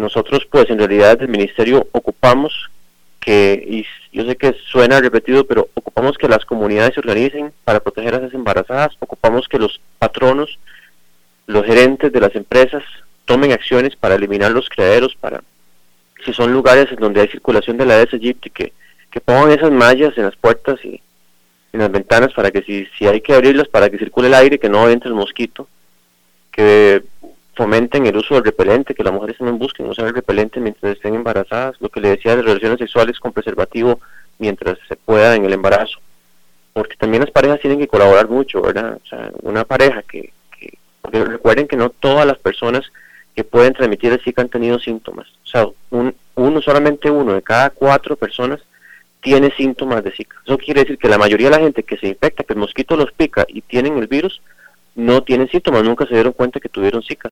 nosotros pues en realidad desde el ministerio ocupamos que, y yo sé que suena repetido, pero ocupamos que las comunidades se organicen para proteger a esas embarazadas, ocupamos que los patronos, los gerentes de las empresas tomen acciones para eliminar los criaderos, para, si son lugares en donde hay circulación de la Aedes aegypti, que pongan esas mallas en las puertas y en las ventanas para que si hay que abrirlas para que circule el aire, que no entre el mosquito, que fomenten el uso del repelente, que las mujeres también busquen usar el repelente mientras estén embarazadas, lo que le decía de relaciones sexuales con preservativo mientras se pueda en el embarazo, porque también las parejas tienen que colaborar mucho, ¿verdad? O sea, una pareja porque recuerden que no todas las personas que pueden transmitir el Zika han tenido síntomas, o sea, solamente uno de cada 4 personas tiene síntomas de Zika. Eso quiere decir que la mayoría de la gente que se infecta, que el mosquito los pica y tienen el virus, no tienen síntomas, nunca se dieron cuenta que tuvieron Zika.